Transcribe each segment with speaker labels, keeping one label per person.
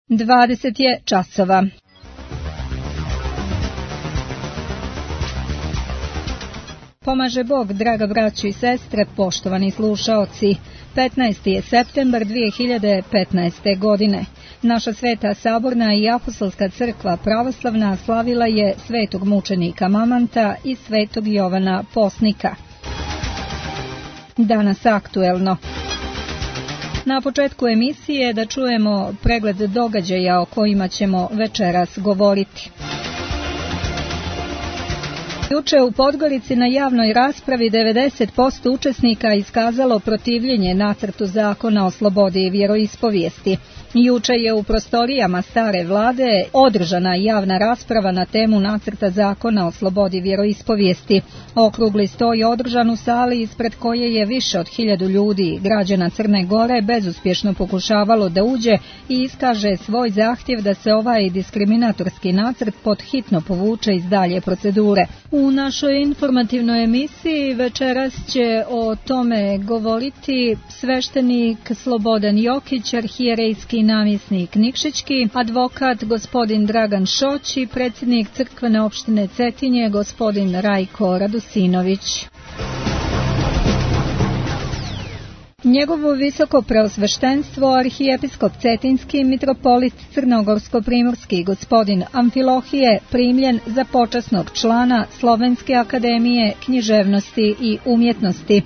Speaker 1: 20 je časova. Pomaže Bog, draga braćo i sestre, poštovani slušaoci. 15. je septembar 2015. godine. Naša Sveta Saborna i Apostolska crkva pravoslavna slavila je svetog mučenika Mamanta i svetog Jovana Posnika. Danas aktuelno. Na početku emisije da čujemo pregled događaja o kojima ćemo večeras govoriti. Juče u Podgorici na javnoj raspravi 90% učesnika iskazalo protivljenje nacrtu zakona o slobodi vjeroispovijesti. Juče je u prostorijama stare vlade održana javna rasprava na temu nacrta zakona o slobodi vjeroispovijesti. Okrugli sto je održan u sali ispred koje je više od 1000 ljudi, građana Crne Gore, bezuspješno pokušavalo da uđe i iskaže svoj zahtjev da se ovaj diskriminatorski nacrt pod hitno povuče iz dalje procedure. U našoj informativnoj emisiji večeras će o tome govoriti sveštenik Slobodan Jokić, arhijerejski namjesnik Nikšićki, advokat gospodin Dragan Šoć i predsjednik crkvene opštine Cetinje gospodin Rajko Radusinović. Njegovo visoko preosveštenstvo arhijepiskop Cetinski mitropolit Crnogorsko-primorski gospodin Amfilohije primljen za počasnog člana Slovenske akademije književnosti i umjetnosti.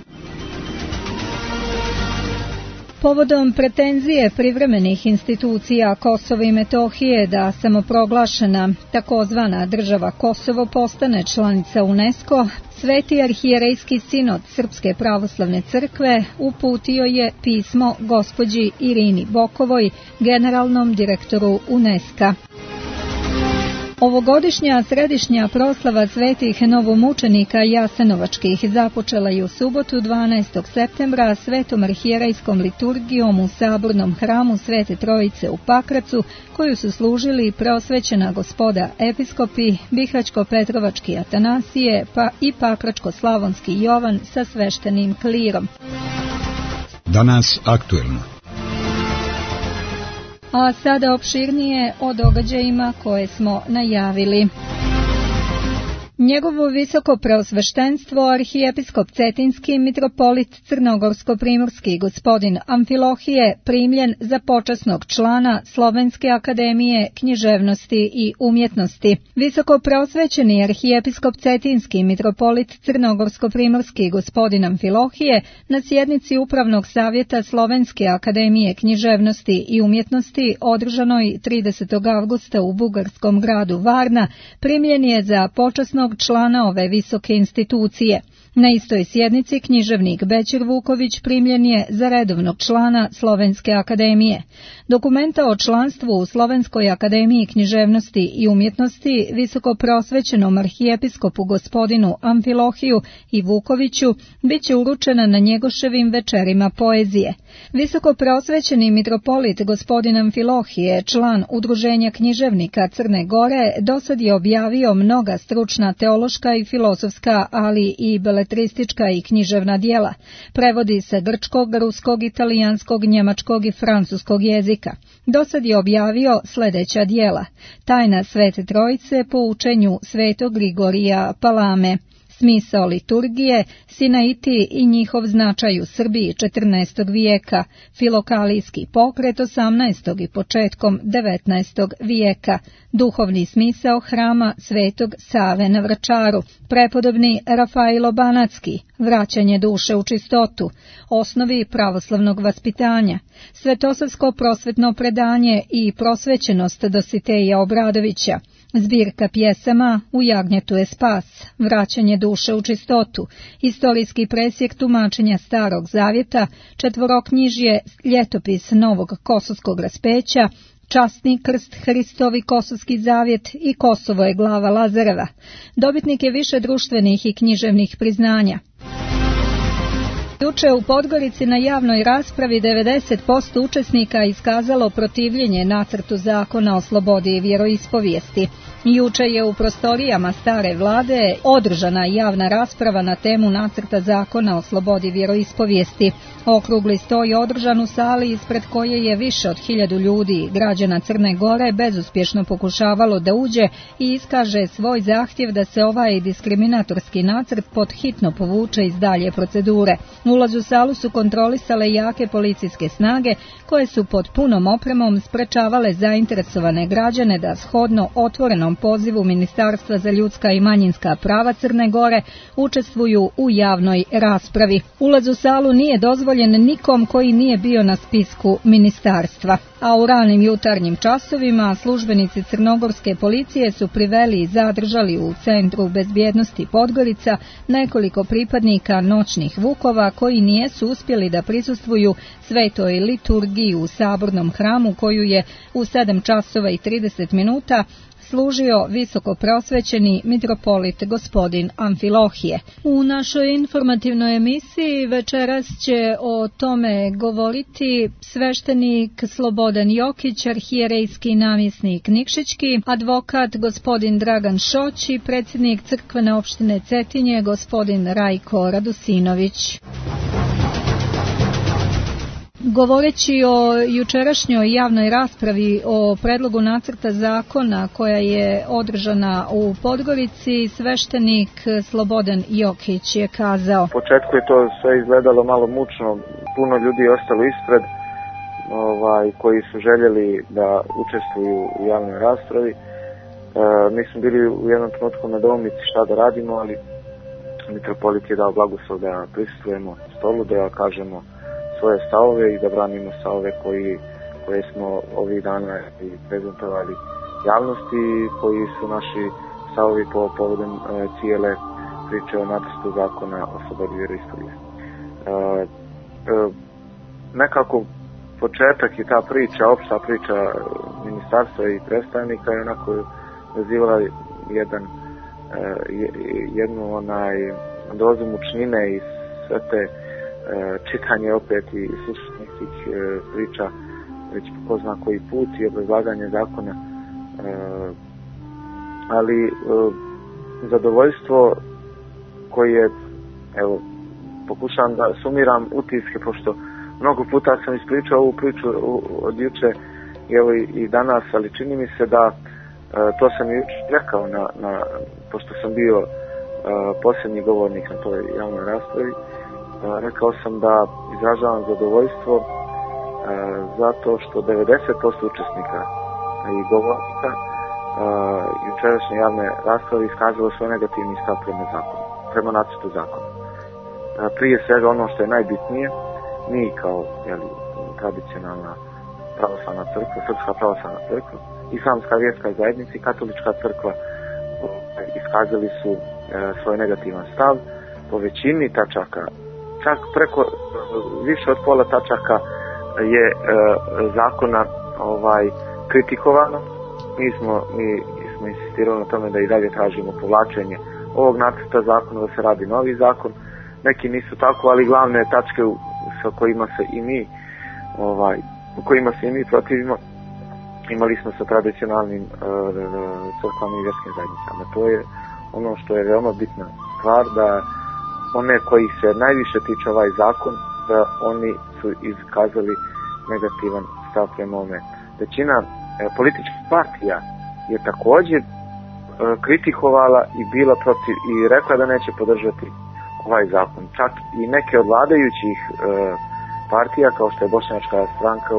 Speaker 1: Povodom pretenzije privremenih institucija Kosova i Metohije da samoproglašena takozvana država Kosovo postane članica UNESCO, Sveti arhijerejski sinod Srpske pravoslavne crkve uputio je pismo gospođi Irini Bokovoj, generalnom direktoru UNESCO. Ovogodišnja središnja proslava svetih novomučenika jasenovačkih započela je u subotu 12. septembra svetom arhijerejskom liturgijom u sabornom hramu Svete Trojice u Pakracu, koju su služili preosvećena gospoda episkopi Bihaćko-Petrovački Atanasije pa i Pakračko-Slavonski Jovan sa sveštenim klirom.
Speaker 2: Danas aktuelno.
Speaker 1: A sada opširnije o događajima koje smo najavili. Njegovo visoko preosveštenstvo arhijepiskop Cetinski mitropolit Crnogorsko-primorski gospodin Amfilohije primljen za počasnog člana Slovenske akademije književnosti i umjetnosti. Visoko preosvećeni arhijepiskop Cetinski mitropolit Crnogorsko-primorski gospodin Amfilohije na sjednici Upravnog savjeta Slovenske akademije književnosti i umjetnosti održanoj 30. avgusta u bugarskom gradu Varna primljen je za počasnog člana ove visoke institucije. Na istoj sjednici književnik Bećir Vuković primljen je za redovnog člana Slovenske akademije. Dokumenta o članstvu u Slovenskoj akademiji književnosti i umjetnosti visoko prosvećenom arhijepiskopu gospodinu Amfilohiju i Vukoviću bit će uručena na Njegoševim večerima poezije. Visoko prosvećeni mitropolit gospodin Amfilohije, član Udruženja književnika Crne Gore, dosad je objavio mnoga stručna teološka i filozofska, ali i beletristička i književna djela. Prevodi se grčkog, ruskog, italijanskog, njemačkog i francuskog jezika. Dosad je objavio sljedeća djela: Tajna Svete Trojice po učenju svetog Grigorija Palame, Smisao liturgije, Sinaiti i njihov značaj u Srbiji 14. vijeka, Filokalijski pokret 18. i početkom 19. vijeka, Duhovni smisao hrama Svetog Save na Vračaru, Prepodobni Rafailo Banatski, Vraćanje duše u čistotu, Osnovi pravoslavnog vaspitanja, Svetosavsko prosvetno predanje i Prosvećenost Dositeja Obradovića, Zbirka pjesama U jagnjetu je spas, Vraćanje duše u čistotu, Istorijski presjek tumačenja Starog zavjeta, Četvoroknjižje, Ljetopis Novog Kosovskog raspeća, Časni krst Hristovi Kosovski zavjet i Kosovo je glava Lazareva. Dobitnik je više društvenih i književnih priznanja. Juče u Podgorici na javnoj raspravi 90% učesnika iskazalo protivljenje nacrtu zakona o slobodi vjeroispovijesti. Juče je u prostorijama stare vlade održana javna rasprava na temu nacrta zakona o slobodi vjeroispovijesti. Okrugli sto je održan u sali ispred koje je više od 1000 ljudi, građana Crne Gore, bezuspješno pokušavalo da uđe i iskaže svoj zahtjev da se ovaj diskriminatorski nacrt pod hitno povuče iz dalje procedure. Ulaz u salu su kontrolisale jake policijske snage koje su pod punom opremom sprečavale zainteresovane građane da shodno otvorenom pozivu Ministarstva za ljudska i manjinska prava Crne Gore učestvuju u javnoj raspravi. Ulaz u salu nije dozvoljen nikom koji nije bio na spisku ministarstva. A u ranim jutarnjim časovima službenici crnogorske policije su priveli i zadržali u Centru bezbjednosti Podgorica nekoliko pripadnika noćnih vukova koji nijesu uspjeli da prisustvuju svetoj liturgiji u sabornom hramu koju je u 7:30 služio visoko prosvećeni mitropolit gospodin Amfilohije. U našoj informativnoj emisiji večeras će o tome govoriti sveštenik Slobodan Jokić, arhijerejski namjesnik Nikšićki, advokat gospodin Dragan Šoć i predsjednik crkvene opštine Cetinje gospodin Rajko Radusinović. Govoreći o jučerašnjoj javnoj raspravi o predlogu nacrta zakona koja je održana u Podgorici, sveštenik Slobodan Jokić je kazao:
Speaker 3: U početku je to sve izgledalo malo mučno, puno ljudi je ostalo ispred, koji su željeli da učestvuju u javnoj raspravi. Mi smo bili u jednom trenutku na nedoumici šta da radimo, ali mitropolit je dao blagoslov da prisustvujemo stolu, da kažemo svoje stavove i da branimo stavove koje smo ovih dana i prezentovali javnosti, koji su naši stavovi povodom cijele priče o nacrtu zakona o slobodi vjeroispovijesti. Nekako početak i ta priča, opšta priča ministarstva i predstavnika je onako nazivala jednu dozu mučnine i sve te čitanje opet i slušanje tih priča već ko zna koji put i obrazlaganje zakona, ali zadovoljstvo koje, evo, pokušavam da sumiram utiske, pošto mnogo puta sam ispričao ovu priču od juče i evo i danas, ali čini mi se da to sam i juče rekao, pošto sam bio posljednji govornik na toj javnoj raspravi. Rekao sam da izražavam zadovoljstvo zato što 90% učesnika i govornika jučerašnje javne rasprave iskazalo svoj negativni stav prema nacrtu zakona. Prije svega ono što je najbitnije, mi kao tradicionalna pravoslavna crkva, Srpska pravoslavna crkva, Islamska vjerska zajednica i Katolička crkva iskazali su svoj negativan stav po većini tačaka. Čak preko više od pola tačaka je zakona kritikovano. Mi smo insistirali na tome da i dalje tražimo povlačenje ovog nacrta zakona, da se radi novi zakon. Neki nisu tako, ali glavne tačke sa kojima se i mi protivimo imali smo sa tradicionalnim crkvama i vjerskim zajednicama. To je ono što je veoma bitna stvar, da one koji se najviše tiče ovaj zakon, da oni su iskazali negativan stav prema ome. Većina političkih partija je također kritikovala i bila protiv i rekla da neće podržati ovaj zakon. Čak i neke od vladajućih partija, kao što je Bošnjačka stranka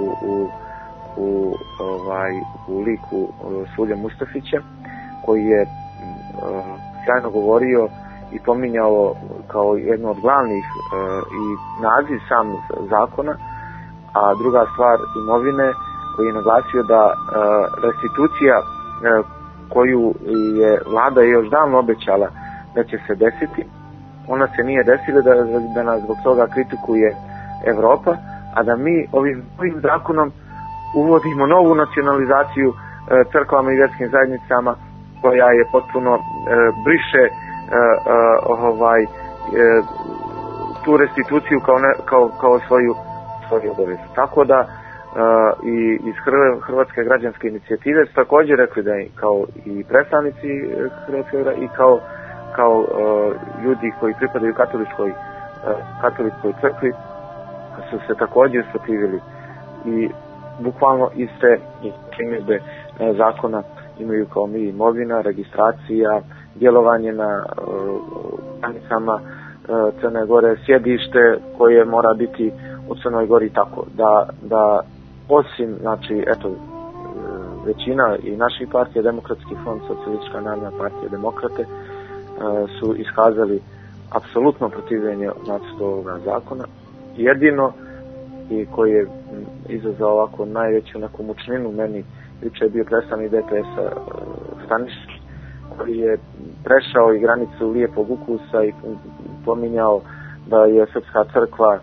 Speaker 3: u liku Sulje Mustafića, koji je sjajno govorio i pominjao kao jedno od glavnih i naziv sam zakona, a druga stvar imovine, koji je naglasio da restitucija koju je vlada još davno obećala da će se desiti, ona se nije desila, da nas zbog toga kritikuje Evropa, a da mi ovim zakonom uvodimo novu nacionalizaciju crkvama i vjerskim zajednicama, koja je potpuno briše tu restituciju kao svoju obavezu. Tako da i iz Hrvatske građanske inicijative su također rekli da kao i predstavnici Hrvatske i kao ljudi koji pripadaju katoličkoj crkvi su se također protivili i bukvalno iste primjedbe zakona imaju kao mi: imovina, registracija, djelovanje na granicama Crne Gore, sjedište koje mora biti u Crnoj Gori, tako da osim, znači, eto, većina i naših partija, Demokratski front, Socijalistička narodna partija, Demokrate, su iskazali apsolutno protivljenje nacrtu ovoga zakona. Jedino i koji je izazvao ovako najveću neku mučninu meni, jučer je bio predstavnik DPS-a Stanišić, koji je prešao i granicu lijepog ukusa i pominjao da je Srpska crkva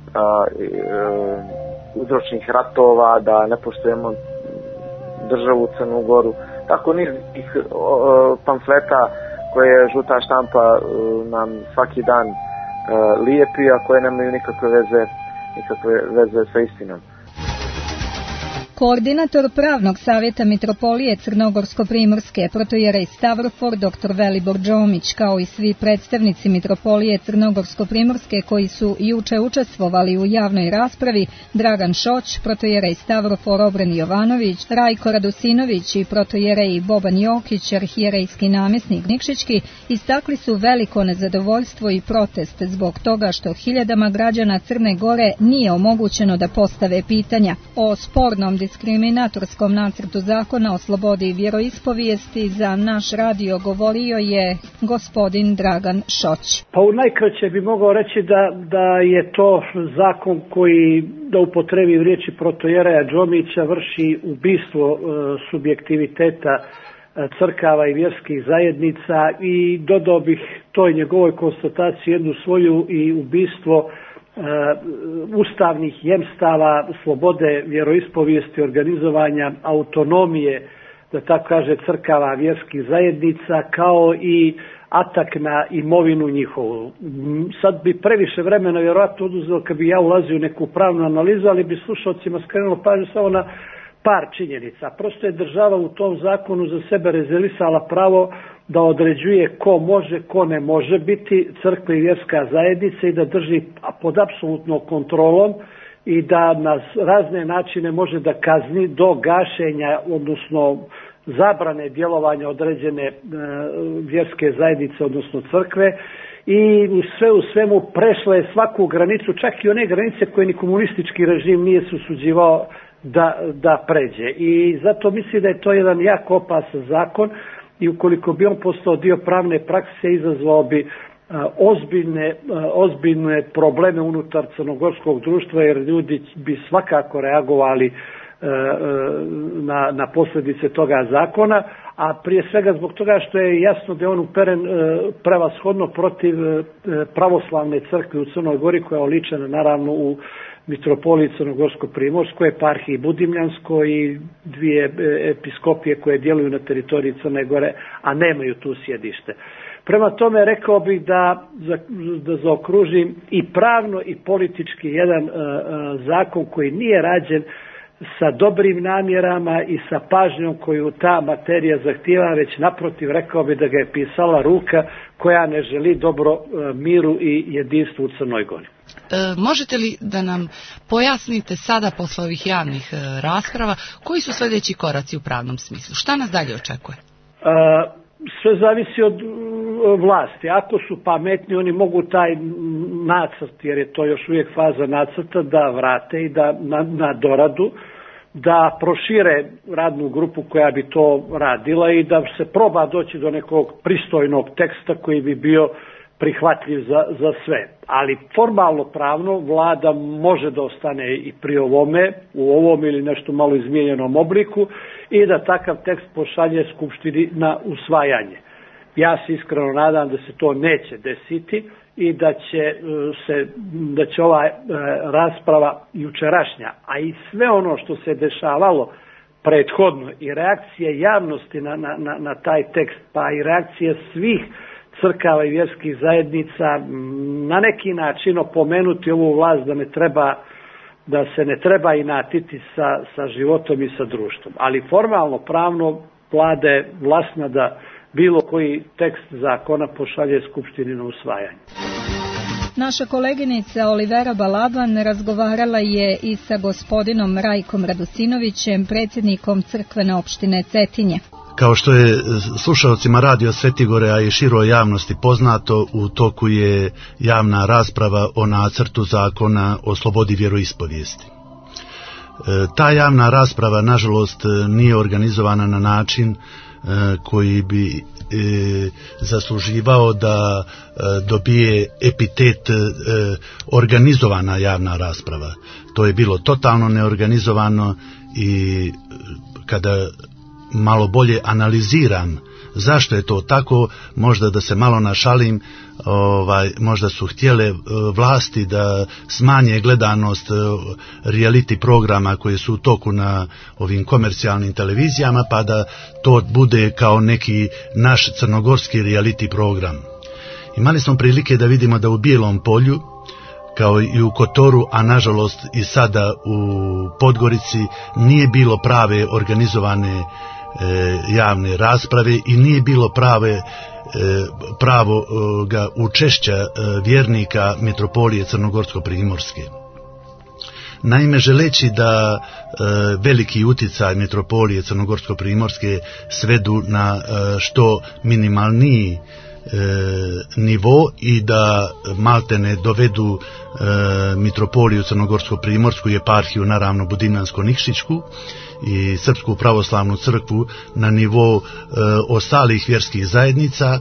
Speaker 3: uzročnih ratova, da ne poštujemo državu Crnu Goru. Tako niz tih pamfleta koje žuta štampa nam svaki dan lijepi, a koje nemaju nikakve veze sa istinom.
Speaker 1: Koordinator Pravnog savjeta Mitropolije Crnogorsko-primorske protojerej Stavrofor dr. Velibor Đomić, kao i svi predstavnici Mitropolije Crnogorsko-primorske koji su juče učestvovali u javnoj raspravi, Dragan Šoć, protojerej Stavrofor Obren Jovanović, Rajko Radosinović i protojerej Boban Jokić, arhijerejski namjesnik Nikšićki, istakli su veliko nezadovoljstvo i protest zbog toga što hiljadama građana Crne Gore nije omogućeno da postave pitanja o spornom diskriminatorskom nacrtu zakona o slobodi vjeroispovijesti. Za naš radio govorio je gospodin Dragan Šoć.
Speaker 4: Pa u najkraće bi mogao reći da je to zakon koji, da upotrebim riječi protojereja Đomića, vrši ubistvo subjektiviteta crkava i vjerskih zajednica i dodao bih toj njegovoj konstataciji jednu svoju i ubistvo ustavnih jemstava, slobode vjeroispovijesti, organizovanja, autonomije, da tako kaže, crkava, vjerskih zajednica, kao i atak na imovinu njihovu. Sad bi previše vremena vjerojatno oduzelo kad bi ja ulazio u neku pravnu analizu, ali bi slušalcima skrenulo pažnju samo na par činjenica. Prosto je država u tom zakonu za sebe rezervisala pravo da određuje ko može, ko ne može biti crkva i vjerska zajednica i da drži pod apsolutnom kontrolom i da na razne načine može da kazni do gašenja, odnosno zabrane djelovanja određene vjerske zajednice, odnosno crkve, i sve u svemu prešla je svaku granicu, čak i one granice koje ni komunistički režim nije se usuđivao da pređe. I zato mislim da je to jedan jako opasan zakon i ukoliko bi on postao dio pravne prakse, izazvao bi ozbiljne probleme unutar crnogorskog društva, jer ljudi bi svakako reagovali na posljedice toga zakona, a prije svega zbog toga što je jasno da je on uperen prevashodno protiv pravoslavne crkve u Crnoj Gori, koja je oličena naravno u Mitropoliji Crnogorsko-primorskoj, eparhiji Budimljanskoj i dvije episkopije koje djeluju na teritoriji Crne Gore, a nemaju tu sjedište. Prema tome rekao bih da zaokružim i pravno i politički jedan zakon koji nije rađen sa dobrim namjerama i sa pažnjom koju ta materija zahtijeva, već naprotiv rekao bih da ga je pisala ruka koja ne želi dobro miru i jedinstvu u Crnoj Gori.
Speaker 5: Možete li da nam pojasnite sada posle ovih javnih rasprava koji su sljedeći koraci u pravnom smislu? Šta nas dalje očekuje?
Speaker 4: Sve zavisi od vlasti. Ako su pametni, oni mogu taj nacrt, jer je to još uvijek faza nacrta, da vrate i da na doradu, da prošire radnu grupu koja bi to radila i da se proba doći do nekog pristojnog teksta koji bi bio prihvatljiv za sve. Ali formalno pravno vlada može da ostane i pri ovome, u ovom ili nešto malo izmijenjenom obliku, i da takav tekst pošalje Skupštini na usvajanje. Ja se iskreno nadam da se to neće desiti i da će ova rasprava jučerašnja, a i sve ono što se dešavalo prethodno i reakcije javnosti na taj tekst, pa i reakcije svih crkava i vjerskih zajednica, na neki način opomenuti ovu vlast da se ne treba inatiti sa životom i sa društvom. Ali formalno, pravno, vlada je vlasna da bilo koji tekst zakona pošalje Skupštini na usvajanje.
Speaker 1: Naša koleginica Olivera Balaban razgovarala je i sa gospodinom Rajkom Radosinovićem, predsjednikom crkvene opštine Cetinje.
Speaker 6: Kao što je slušalcima Radio Svetigore, a i široj javnosti poznato, u toku je javna rasprava o nacrtu zakona o slobodi vjeroispovijesti. Ta javna rasprava, nažalost, nije organizovana na način koji bi zasluživao da dobije epitet organizovana javna rasprava. To je bilo totalno neorganizovano i kada malo bolje analiziram zašto je to tako, možda da se malo našalim, možda su htjele vlasti da smanje gledanost reality programa koji su u toku na ovim komercijalnim televizijama, pa da to bude kao neki naš crnogorski reality program. Imali smo prilike da vidimo da u Bijelom Polju, kao i u Kotoru, a nažalost i sada u Podgorici, nije bilo prave organizovane javne rasprave i nije bilo pravoga učešća vjernika Mitropolije Crnogorsko-Primorske. Naime, želeći da veliki uticaj Mitropolije Crnogorsko-Primorske svedu na što minimalniji nivo i da maltene dovedu Mitropoliju Crnogorsko-Primorsku i eparhiju, naravno Budimljansko-Nikšićku i Srpsku pravoslavnu crkvu na nivo ostalih vjerskih zajednica,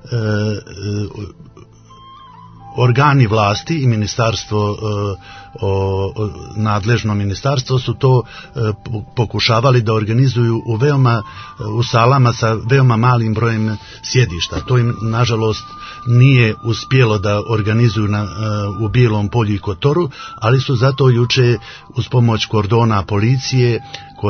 Speaker 6: organi vlasti i ministarstvo, nadležno ministarstvo su to pokušavali da organizuju u salama sa veoma malim brojem sjedišta. To im nažalost nije uspjelo da organizuju u Bijelom Polju i Kotoru, ali su zato juče uz pomoć kordona policije,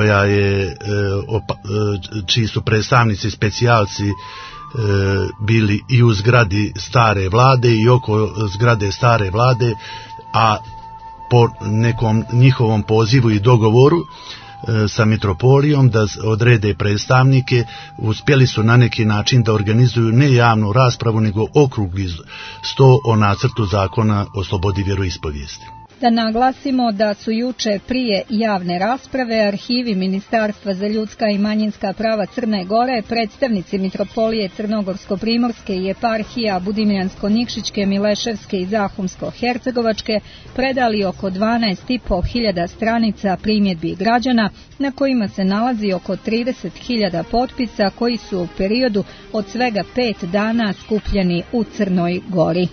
Speaker 6: čiji su predstavnici specijalci bili i u zgradi stare vlade i oko zgrade stare vlade, a po nekom njihovom pozivu i dogovoru sa Mitropolijom da odrede predstavnike, uspjeli su na neki način da organizuju ne javnu raspravu, nego okrugli sto o nacrtu zakona o slobodi vjeroispovijesti.
Speaker 1: Da naglasimo da su juče prije javne rasprave arhivi Ministarstva za ljudska i manjinska prava Crne Gore, predstavnici Mitropolije Crnogorsko-Primorske i eparhija Budimljansko-Nikšićke, Mileševske i Zahumsko-Hercegovačke predali oko 12.500 stranica primjedbi građana, na kojima se nalazi oko 30.000 potpisa koji su u periodu od svega 5 dana skupljeni u Crnoj Gori.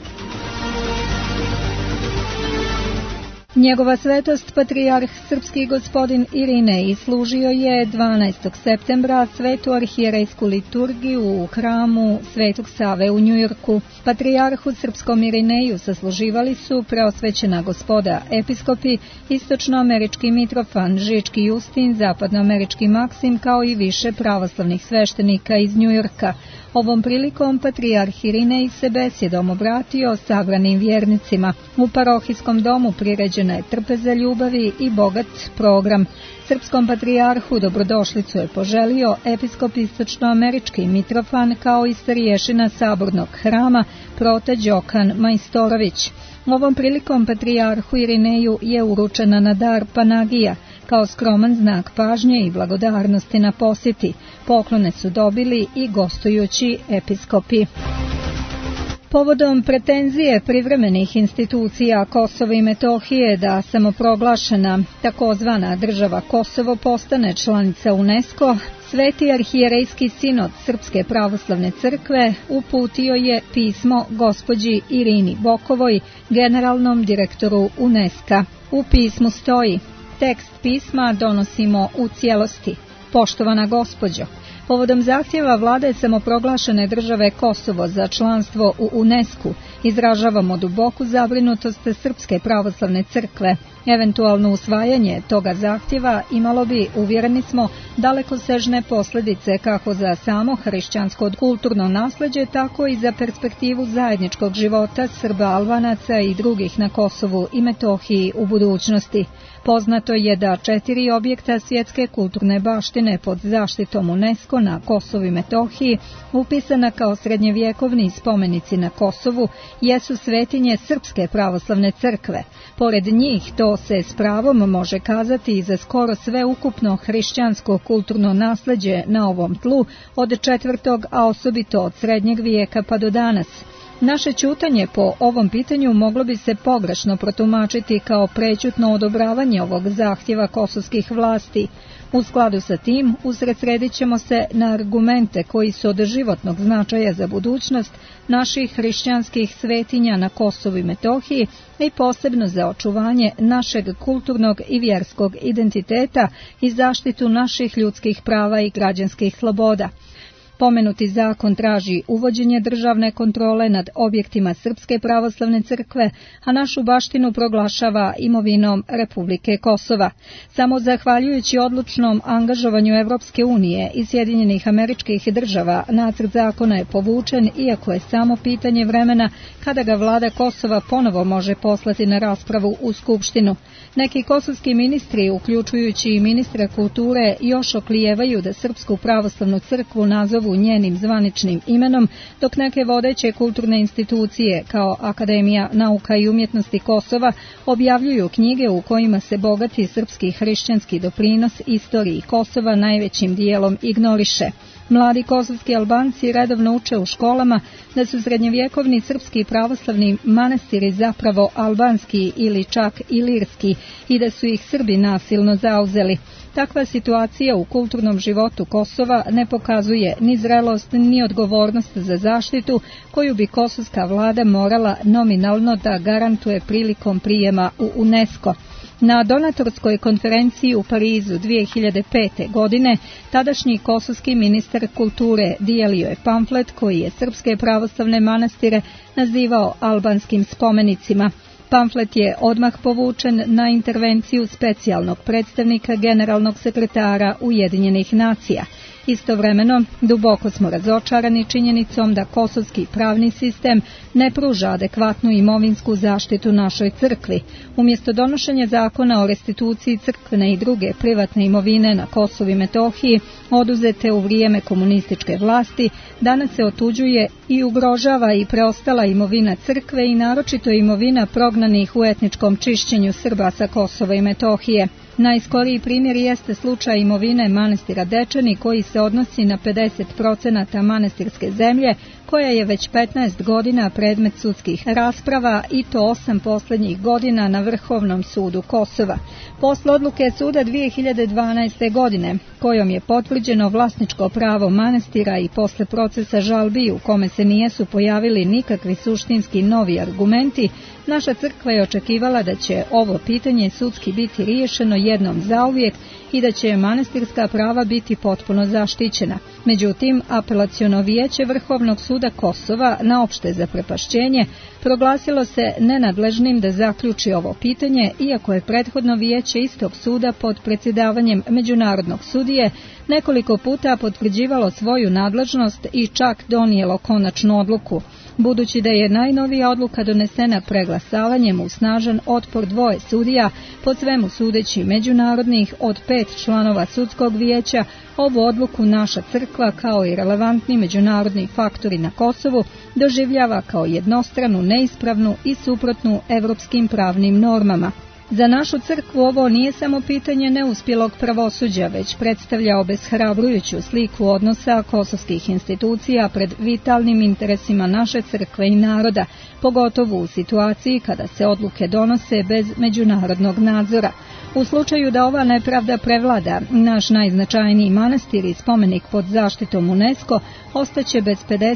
Speaker 1: Njegova svetost patrijarh srpski gospodin Irinej služio je 12. septembra svetu arhijerejsku liturgiju u hramu Svetog Save u Njujorku. Patrijarhu srpskom Irineju sasluživali su preosvećena gospoda episkopi, istočnoamerički Mitrofan, Žički Justin, zapadnoamerički Maksim, kao i više pravoslavnih sveštenika iz Njujorka. Ovom prilikom patrijarh Irinej se besjedom obratio sabranim vjernicima. U parohijskom domu priređena je trpeza ljubavi i bogat program. Srpskom patrijarhu dobrodošlicu je poželio episkop istočnoamerički Mitrofan, kao i starješina sabornog hrama prote Đokan Majstorović. Ovom prilikom patrijarhu Irineju je uručena na dar Panagija, kao skroman znak pažnje i blagodarnosti na posjeti. Poklone su dobili i gostujući episkopi. Povodom pretenzije privremenih institucija Kosova i Metohije da samoproglašena takozvana država Kosovo postane članica UNESCO, Sveti arhijerejski sinod Srpske pravoslavne crkve uputio je pismo gospođi Irini Bokovoj, generalnom direktoru UNESCO. U pismu stoji: tekst pisma donosimo u cijelosti. Poštovana gospođo, Povodom zahtjeva vlade samoproglašene države Kosovo za članstvo u UNESCO izražavamo duboku zabrinutost Srpske pravoslavne crkve. Eventualno usvajanje toga zahtjeva imalo bi, uvjereni smo, dalekosežne posljedice kako za samo hrišćansko kulturno nasleđe, tako i za perspektivu zajedničkog života Srba, Albanaca i drugih na Kosovu i Metohiji u budućnosti. Poznato je da 4 objekta svjetske kulturne baštine pod zaštitom UNESCO na Kosovu i Metohiji, upisana kao srednjevjekovni spomenici na Kosovu, jesu svetinje Srpske pravoslavne crkve. Pored njih, to se s pravom može kazati i za skoro sve ukupno hrišćansko kulturno nasleđe na ovom tlu od 4. a osobito od srednjeg vijeka pa do danas. Naše ćutanje po ovom pitanju moglo bi se pogrešno protumačiti kao prećutno odobravanje ovog zahtjeva kosovskih vlasti. U skladu sa tim, usredsredit ćemo se na argumente koji su od životnog značaja za budućnost naših hrišćanskih svetinja na Kosovu i Metohiji i posebno za očuvanje našeg kulturnog i vjerskog identiteta i zaštitu naših ljudskih prava i građanskih sloboda. Pomenuti zakon traži uvođenje državne kontrole nad objektima Srpske pravoslavne crkve, a našu baštinu proglašava imovinom Republike Kosova. Samo zahvaljujući odlučnom angažovanju Evropske unije i Sjedinjenih Američkih Država, nacrt zakona je povučen, iako je samo pitanje vremena kada ga vlada Kosova ponovo može poslati na raspravu u Skupštinu. Neki kosovski ministri, uključujući i ministra kulture, još oklijevaju da Srpsku pravoslavnu crkvu nazovu njenim zvaničnim imenom, dok neke vodeće kulturne institucije, kao Akademija nauka i umjetnosti Kosova, objavljuju knjige u kojima se bogati srpski hrišćanski doprinos istoriji Kosova najvećim dijelom ignoriše. Mladi kosovski Albanci redovno uče u školama da su srednjevjekovni srpski pravoslavni manastiri zapravo albanski ili čak ilirski i da su ih Srbi nasilno zauzeli. Takva situacija u kulturnom životu Kosova ne pokazuje ni zrelost ni odgovornost za zaštitu koju bi kosovska vlada morala nominalno da garantuje prilikom prijema u UNESCO. Na donatorskoj konferenciji u Parizu 2005. godine tadašnji kosovski ministar kulture dijelio je pamflet koji je srpske pravoslavne manastire nazivao albanskim spomenicima. Pamflet je odmah povučen na intervenciju specijalnog predstavnika generalnog sekretara Ujedinjenih nacija. Istovremeno, duboko smo razočarani činjenicom da kosovski pravni sistem ne pruža adekvatnu imovinsku zaštitu našoj crkvi. Umjesto donošenja zakona o restituciji crkvene i druge privatne imovine na Kosovu i Metohiji, oduzete u vrijeme komunističke vlasti, danas se otuđuje i ugrožava i preostala imovina crkve i naročito imovina prognanih u etničkom čišćenju Srba sa Kosova i Metohije. Najskoriji primjer jeste slučaj imovine manastira Dečani koji se odnosi na 50% manastirske zemlje koja je već 15 godina predmet sudskih rasprava i to 8 posljednjih godina na Vrhovnom sudu Kosova. Posle odluke suda 2012. godine kojom je potvrđeno vlasničko pravo manastira i posle procesa žalbi u kome se nijesu pojavili nikakvi suštinski novi argumenti, naša crkva je očekivala da će ovo pitanje sudski biti riješeno jednom zauvijek i da će manastirska prava biti potpuno zaštićena. Međutim, apelaciono vijeće Vrhovnog suda Kosova na opšte zaprepašćenje proglasilo se nenadležnim da zaključi ovo pitanje, iako je prethodno vijeće istog suda pod predsjedavanjem međunarodnog sudije nekoliko puta potvrđivalo svoju nadležnost i čak donijelo konačnu odluku. Budući da je najnovija odluka donesena preglasavanjem uz snažan otpor dvoje sudija, po svemu sudeći međunarodnih od 5 članova sudskog vijeća, ovu odluku naša crkva kao i relevantni međunarodni faktori na Kosovu doživljava kao jednostranu, neispravnu i suprotnu evropskim pravnim normama. Za našu crkvu ovo nije samo pitanje neuspjelog pravosuđa, već predstavlja obeshrabrujuću sliku odnosa kosovskih institucija pred vitalnim interesima naše crkve i naroda, pogotovo u situaciji kada se odluke donose bez međunarodnog nadzora. U slučaju da ova nepravda prevlada, naš najznačajniji manastir i spomenik pod zaštitom UNESCO ostaće bez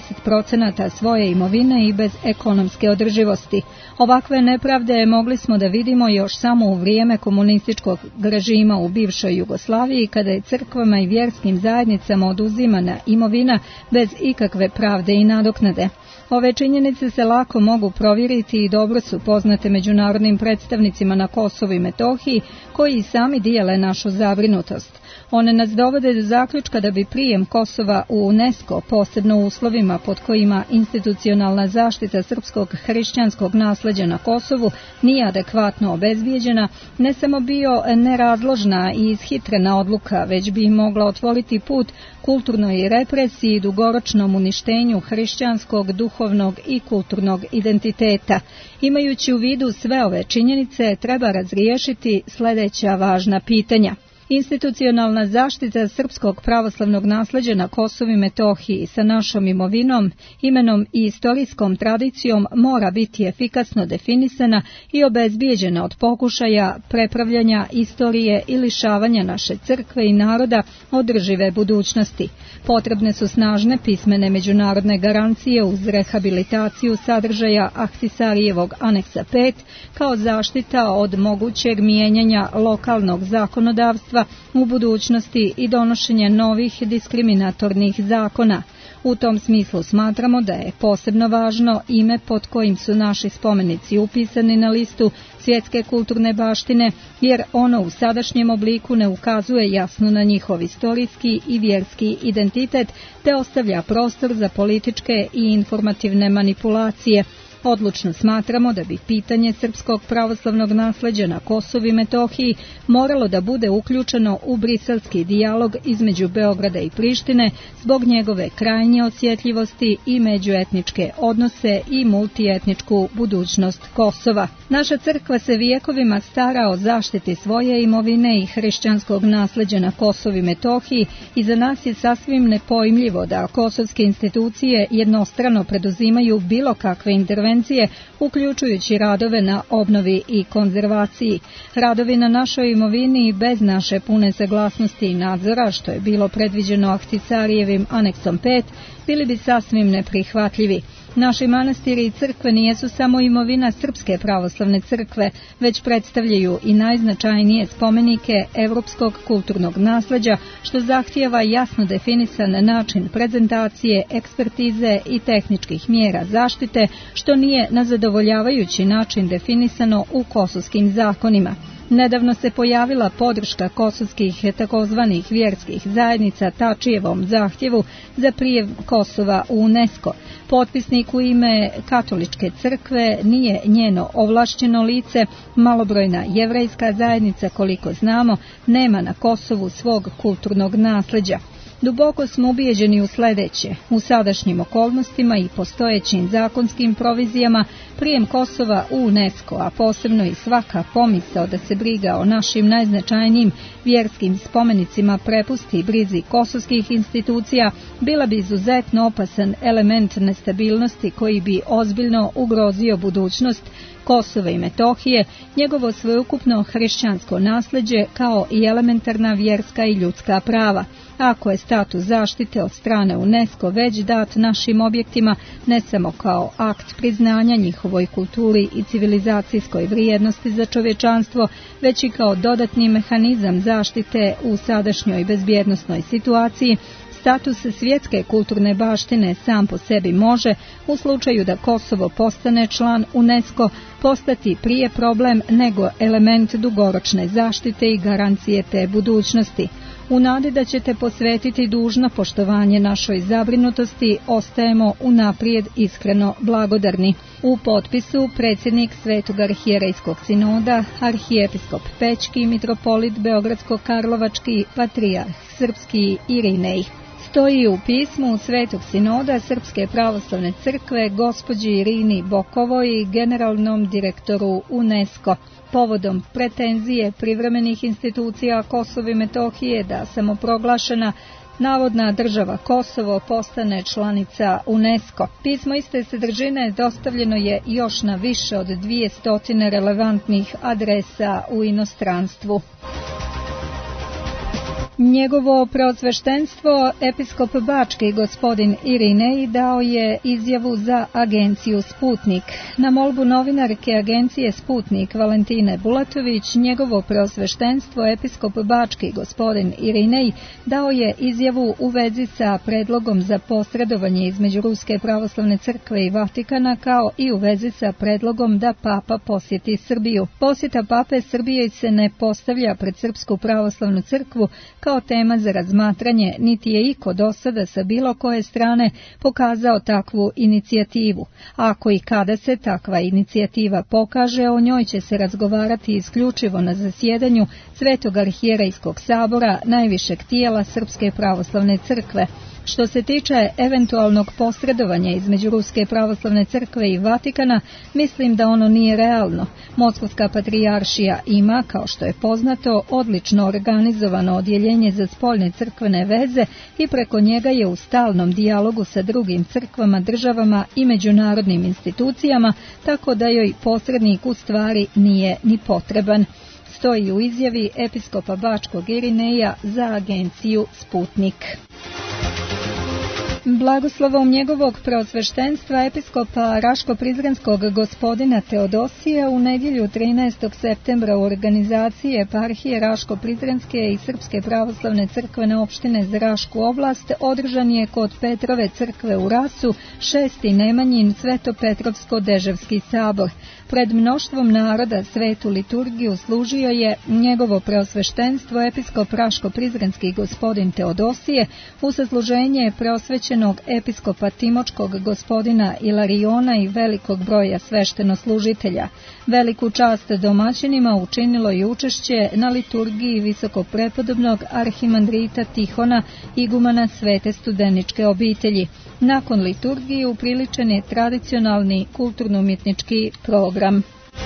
Speaker 1: 50% svoje imovine i bez ekonomske održivosti. Ovakve nepravde mogli smo da vidimo još samo u vrijeme komunističkog režima u bivšoj Jugoslaviji, kada je crkvama i vjerskim zajednicama oduzimana imovina bez ikakve pravde i nadoknade. Ove činjenice se lako mogu provjeriti i dobro su poznate međunarodnim predstavnicima na Kosovu i Metohiji, koji i sami dijele našu zabrinutost. One nas dovode do zaključka da bi prijem Kosova u UNESCO, posebno u uslovima pod kojima institucionalna zaštita srpskog hrišćanskog nasleđa na Kosovu nije adekvatno obezbijeđena, ne samo bio nerazložna i ishitrena odluka, već bi mogla otvoriti put kulturnoj represiji i dugoročnom uništenju hrišćanskog, duhovnog i kulturnog identiteta. Imajući u vidu sve ove činjenice, treba razriješiti sljedeća važna pitanja. Institucionalna zaštita srpskog pravoslavnog nasleđa na Kosovu i Metohiji sa našom imovinom, imenom i istorijskom tradicijom mora biti efikasno definisana i obezbijeđena od pokušaja prepravljanja istorije i lišavanja naše crkve i naroda održive budućnosti. Potrebne su snažne pismene međunarodne garancije uz rehabilitaciju sadržaja Ahtisarijevog aneksa 5 kao zaštita od mogućeg mijenjanja lokalnog zakonodavstva u budućnosti i donošenje novih diskriminatornih zakona. U tom smislu smatramo da je posebno važno ime pod kojim su naši spomenici upisani na listu svjetske kulturne baštine, jer ono u sadašnjem obliku ne ukazuje jasno na njihov istorijski i vjerski identitet, te ostavlja prostor za političke i informativne manipulacije. Odlučno smatramo da bi pitanje srpskog pravoslavnog nasleđa na Kosovu i Metohiji moralo da bude uključeno u briselski dijalog između Beograda i Prištine zbog njegove krajnje osjetljivosti i međuetničke odnose i multietničku budućnost Kosova. Naša crkva se vijekovima stara o zaštiti svoje imovine i hrišćanskog nasleđa na Kosovu i Metohiji i za nas je sasvim nepojmljivo da kosovske institucije jednostrano preduzimaju bilo kakve intervencije, uključujući radove na obnovi i konzervaciji. Radovi na našoj imovini bez naše pune saglasnosti i nadzora, što je bilo predviđeno Ahtisarijevim aneksom 5, bili bi sasvim neprihvatljivi. Naši manastiri i crkve nijesu samo imovina Srpske pravoslavne crkve, već predstavljaju i najznačajnije spomenike evropskog kulturnog nasleđa, što zahtijeva jasno definisan način prezentacije, ekspertize i tehničkih mjera zaštite, što nije na zadovoljavajući način definisano u kosovskim zakonima. Nedavno se pojavila podrška kosovskih takozvanih vjerskih zajednica Tačijevom zahtjevu za prijem Kosova u UNESCO. Potpisnik u ime Katoličke crkve nije njeno ovlašćeno lice, malobrojna jevrejska zajednica, koliko znamo, nema na Kosovu svog kulturnog nasleđa. Duboko smo ubijeđeni u sljedeće. U sadašnjim okolnostima i postojećim zakonskim provizijama prijem Kosova u UNESCO, a posebno i svaka pomisao da se briga o našim najznačajnijim vjerskim spomenicima prepusti brizi kosovskih institucija, bila bi izuzetno opasan element nestabilnosti koji bi ozbiljno ugrozio budućnost Kosova i Metohije, njegovo sveukupno hrišćansko nasleđe kao i elementarna vjerska i ljudska prava. Ako je status zaštite od strane UNESCO već dat našim objektima ne samo kao akt priznanja njihovoj kulturi i civilizacijskoj vrijednosti za čovječanstvo, već i kao dodatni mehanizam zaštite u sadašnjoj bezbjednosnoj situaciji, status svjetske kulturne baštine sam po sebi može, u slučaju da Kosovo postane član UNESCO, postati prije problem nego element dugoročne zaštite i garancije te budućnosti. U nadi da ćete posvetiti dužno poštovanje našoj zabrinutosti, ostajemo unaprijed iskreno blagodarni. U potpisu predsjednik Svetog arhijerejskog sinoda, arhijepiskop Pećki, mitropolit Beogradsko-Karlovački, patrijarh srpski Irinej. Stoji u pismu Svetog sinoda Srpske pravoslavne crkve gospođi Irini Bokovoj, generalnom direktoru UNESCO, povodom pretenzije privremenih institucija Kosova i Metohije da samoproglašena navodna država Kosovo postane članica UNESCO. Pismo iste sadržine dostavljeno je još na više od 200 relevantnih adresa u inostranstvu. Njegovo preosveštenstvo episkop Bački gospodin Irinej dao je izjavu za agenciju Sputnik. Na molbu novinarke agencije Sputnik Valentine Bulatović, njegovo preosveštenstvo episkop Bački gospodin Irinej dao je izjavu u vezi sa predlogom za posredovanje između Ruske pravoslavne crkve i Vatikana, kao i u vezi sa predlogom da Papa posjeti Srbiju. Posjeta Pape Srbije se ne postavlja pred Srpsku pravoslavnu crkvu kao tema za razmatranje, niti je iko do sada sa bilo koje strane pokazao takvu inicijativu. Ako i kada se takva inicijativa pokaže, o njoj će se razgovarati isključivo na zasjedanju Svetog arhijerejskog sabora, najvišeg tijela Srpske pravoslavne crkve. Što se tiče eventualnog posredovanja između Ruske pravoslavne crkve i Vatikana, mislim da ono nije realno. Moskovska patrijaršija ima, kao što je poznato, odlično organizovano odjeljenje za spoljne crkvene veze i preko njega je u stalnom dijalogu sa drugim crkvama, državama i međunarodnim institucijama, tako da joj posrednik u stvari nije ni potreban. Stoji u izjavi episkopa Bačkog Irineja za agenciju Sputnik. Blagoslovom njegovog preosveštenstva episkopa Raško-Prizrenskog gospodina Teodosija u nedjelju 13. septembra u organizaciji eparhije Raško-Prizrenske i Srpske pravoslavne crkvene opštine za Rašku oblast održan je kod Petrove crkve u Rasu 6. Nemanjin Svetopetrovsko-deževski sabor. Pred mnoštvom naroda svetu liturgiju služio je njegovo preosveštenstvo episkop Raško-Prizrenski gospodin Teodosije u sasluženje preosvećenog episkopa Timočkog gospodina Ilariona i velikog broja sveštenoslužitelja. Veliku čast domaćinima učinilo i učešće na liturgiji visokoprepodobnog arhimandrita Tihona, igumana Svete studeničke obitelji. Nakon liturgije upriličen je tradicionalni kulturno-umjetnički program.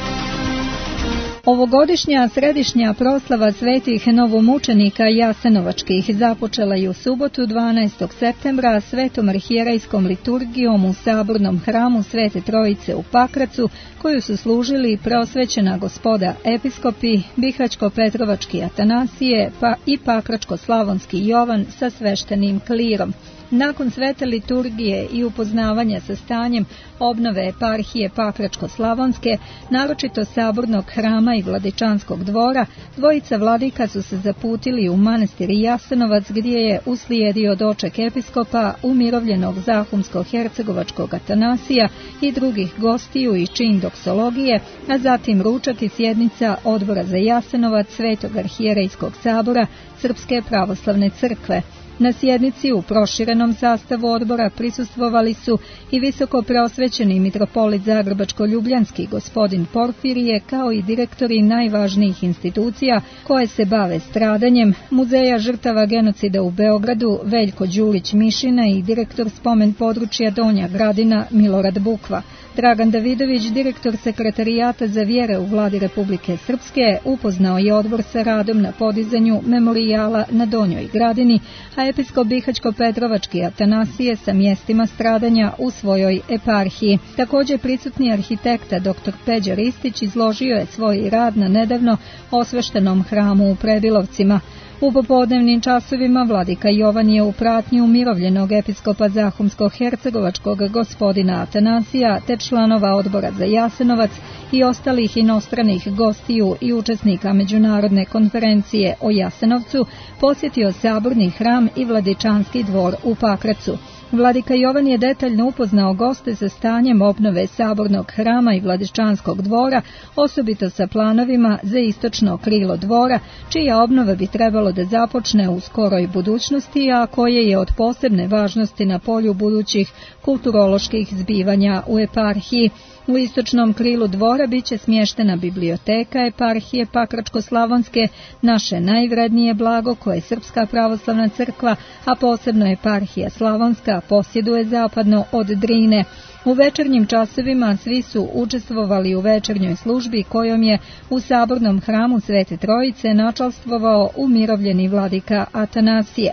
Speaker 1: Ovogodišnja središnja proslava svetih novomučenika jasenovačkih započela je u subotu 12. septembra svetom arhijerejskom liturgijom u sabornom hramu Svete Trojice u Pakracu, koju su služili preosvećena gospoda episkopi Bihaćko-Petrovački Atanasije i Pakračko-Slavonski Jovan sa sveštenim klirom. Nakon svete liturgije i upoznavanja sa stanjem obnove eparhije Pakračko-Slavonske, naročito sabornog hrama i Vladičanskog dvora, dvojica vladika su se zaputili u manastir Jasenovac, gdje je uslijedio doček episkopa, umirovljenog Zahumsko-Hercegovačkog Atanasija i drugih gostiju i čin doksologije, a zatim ručak i sjednica odbora za Jasenovac Svetog arhijerejskog sabora Srpske pravoslavne crkve. Na sjednici u proširenom sastavu odbora prisustvovali su i visoko preosvećeni mitropolit Zagrebačko-Ljubljanski gospodin Porfirije, kao i direktori najvažnijih institucija koje se bave stradanjem, Muzeja žrtava genocida u Beogradu Veljko Đulić Mišina i direktor spomen područja Donja Gradina Milorad Bukva. Dragan Davidović, direktor sekretarijata za vjere u vladi Republike Srpske, upoznao je odbor sa radom na podizanju memorijala na Donjoj Gradini, a episkop Bihaćko-Petrovački Atanasije sa mjestima stradanja u svojoj eparhiji. Također prisutni arhitekta dr. Peđa Ristić izložio je svoj rad na nedavno osveštenom hramu u Prebilovcima. U popodnevnim časovima vladika Jovan je u pratnji umirovljenog episkopa Zahumsko-Hercegovačkog gospodina Atanasija te članova odbora za Jasenovac i ostalih inostranih gostiju i učesnika međunarodne konferencije o Jasenovcu posjetio saborni hram i Vladičanski dvor u Pakracu. Vladika Jovan je detaljno upoznao goste sa stanjem obnove sabornog hrama i Vladičanskog dvora, osobito sa planovima za istočno krilo dvora, čija obnova bi trebalo da započne u skoroj budućnosti, a koje je od posebne važnosti na polju budućih kulturoloških zbivanja u eparhiji. U istočnom krilu dvora biće smještena biblioteka eparhije Pakračko-Slavonske, naše najvrednije blago koje Srpska pravoslavna crkva, a posebno eparhija Slavonska, posjeduje zapadno od Drine. U večernjim časovima svi su učestvovali u večernjoj službi kojom je u sabornom hramu Svete Trojice načalstvovao umirovljeni vladika Atanasije.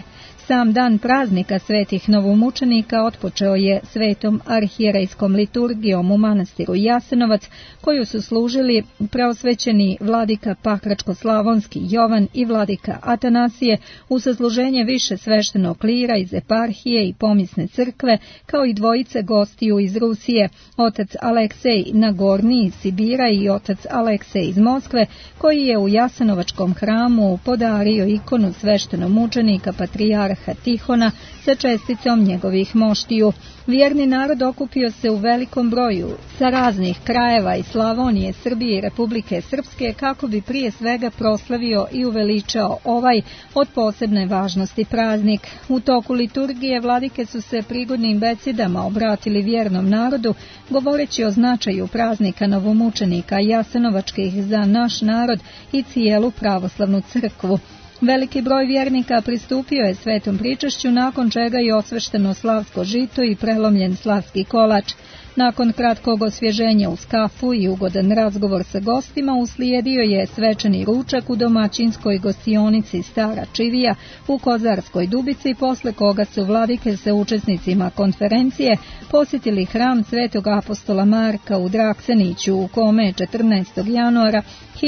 Speaker 1: Sam dan praznika svetih novomučenika otpočeo je svetom arhijerejskom liturgijom u manastiru Jasenovac, koju su služili preosvećeni vladika Pakračko-slavonski Jovan i vladika Atanasije u sasluženje više sveštenog klira iz eparhije i pomisne crkve, kao i dvojice gostiju iz Rusije, otac Aleksej Nagorni iz Sibira i otac Aleksej iz Moskve, koji je u Jasenovačkom hramu podario ikonu sveštenomučenika patrijarha Tihona sa česticom njegovih moštiju. Vjerni narod okupio se u velikom broju sa raznih krajeva i Slavonije, Srbije i Republike Srpske kako bi prije svega proslavio i uveličao ovaj od posebne važnosti praznik. U toku liturgije vladike su se prigodnim besedama obratili vjernom narodu, govoreći o značaju praznika novomučenika jasenovačkih za naš narod i cijelu pravoslavnu crkvu. Veliki broj vjernika pristupio je svetom pričašću, nakon čega je osvešteno slavsko žito i prelomljen slavski kolač. Nakon kratkog osvježenja uz kafu i ugodan razgovor sa gostima uslijedio je svečani ručak u domaćinskoj gostionici Stara Čivija u Kozarskoj Dubici, posle koga su vladike sa učesnicima konferencije posjetili hram Svetog apostola Marka u Drakseniću, u kome je 14. januara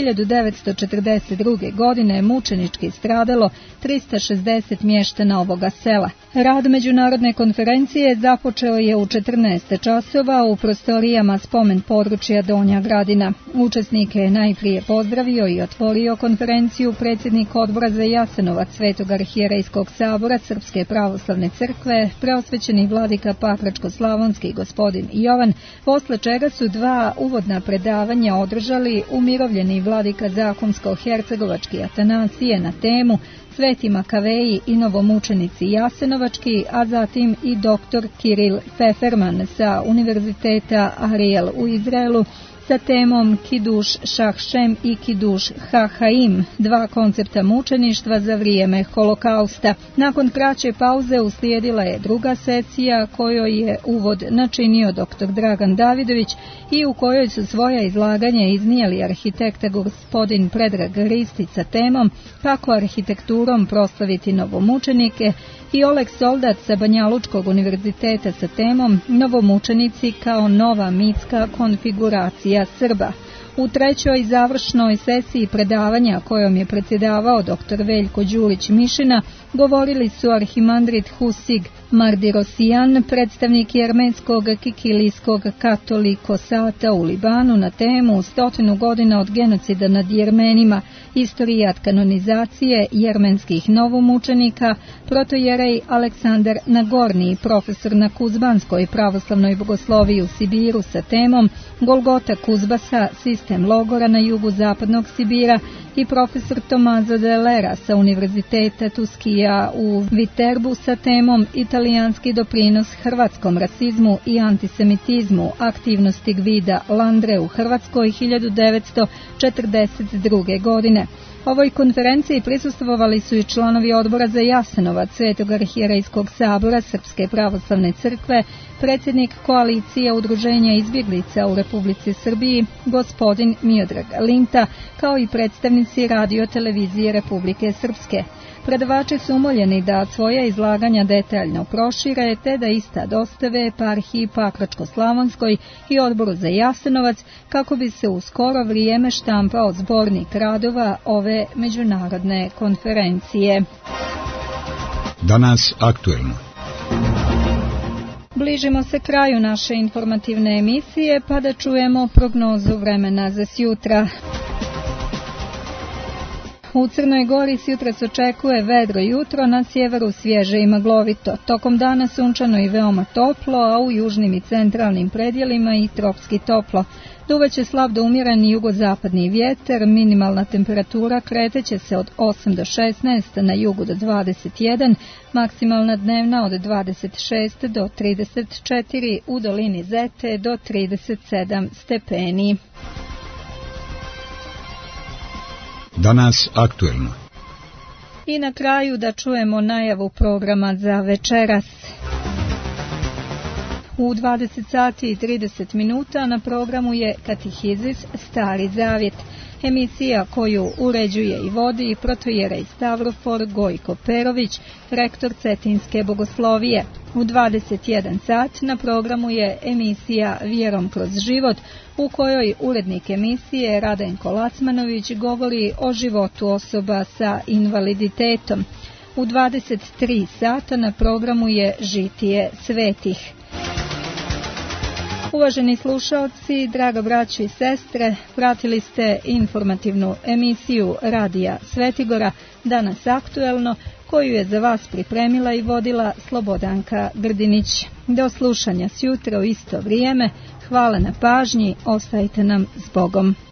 Speaker 1: 1942. godine mučenički stradalo 360 mještana ovoga sela. Rad međunarodne konferencije započeo je u 14 časova u prostorijama spomen područja Donja Gradina. Učesnike je najprije pozdravio i otvorio konferenciju predsjednik odbora za Jasenovac Svetog arhijerejskog sabora Srpske pravoslavne crkve, preosvećeni vladika Pakračko-slavonski gospodin Jovan, posle čega su dva uvodna predavanja održali umirovljeni vladika Zakonsko-hercegovački Atanasije na temu Sveti Makaveji i novomučenici Jasenovački, a zatim i dr. Kiril Feferman sa Univerziteta Ariel u Izraelu sa temom Kiduš Šahšem i Kiduš Hahaim, dva koncepta mučeništva za vrijeme holokausta. Nakon kraće pauze uslijedila je druga sesija kojoj je uvod načinio dr. Dragan Davidović i u kojoj su svoja izlaganja iznijeli arhitekta gospodin Predrag Ristić sa temom Kako arhitekturom proslaviti novomučenike i Oleg Soldat sa Banjalučkog univerziteta sa temom Novomučenici kao nova mitska konfiguracija Srba. U trećoj završnoj sesiji predavanja kojom je predsjedavao dr. Veljko Đurić-Mišina govorili su arhimandrit Husig Mardirosijan, predstavnik jermenskog kikilijskog katolikosata u Libanu na temu 100 godina od genocida nad Jermenima, istorijat kanonizacije jermenskih novomučenika, protojerej Aleksandar Nagorni, profesor na Kuzbanskoj pravoslavnoj bogosloviji u Sibiru sa temom Golgota Kuzbasa, sistem logora na jugu zapadnog Sibira, i profesor Tomazo de Lera sa Univerziteta Tuskija u Viterbu sa temom Italijanski doprinos hrvatskom rasizmu i antisemitizmu, aktivnosti Gvida Landre u Hrvatskoj 1942. godine. Ovoj konferenciji prisustvovali su i članovi odbora za Jasenovac Svetog arhijerejskog sabora Srpske pravoslavne crkve, predsjednik koalicije udruženja izbjeglica u Republici Srbiji, gospodin Miodrag Linta, kao i predstavnici radio-televizije Republike Srpske. Predavači su umoljeni da svoja izlaganja detaljno prošire, te da ista dostave eparhiji Pakračko-slavonskoj i odboru za Jasenovac, kako bi se u skoro vrijeme štampao zbornik radova ove međunarodne konferencije.
Speaker 2: Danas aktuelno.
Speaker 1: Bližimo se kraju naše informativne emisije, pa da čujemo prognozu vremena za sjutra. U Crnoj Gori sjutra se očekuje vedro jutro, na sjeveru svježe i maglovito. Tokom dana sunčano i veoma toplo, a u južnim i centralnim predjelima i tropski toplo. Duvaće slab do umjereni jugozapadni vjetar, minimalna temperatura kreteće se od 8 do 16, na jugu do 21, maksimalna dnevna od 26 do 34, u dolini Zete do 37 stepeni.
Speaker 2: Danas aktuelno.
Speaker 1: I na kraju da čujemo najavu programa za večeras. U 20 sati i 30 minuta na programu je Katehizis Stari Zavjet. Emisija koju uređuje i vodi protoijerej Stavrofor Gojko Perović, rektor Cetinske bogoslovije. U 21 sat na programu je emisija Vjerom kroz život, u kojoj urednik emisije Radenko Lacmanović govori o životu osoba sa invaliditetom. U 23 sata na programu je Žitije svetih. Uvaženi slušaoci, draga braćo i sestre, pratili ste informativnu emisiju Radija Svetigora, danas aktuelno, koju je za vas pripremila i vodila Slobodanka Grdinić. Do slušanja sjutra u isto vrijeme, hvala na pažnji, ostajte nam s Bogom.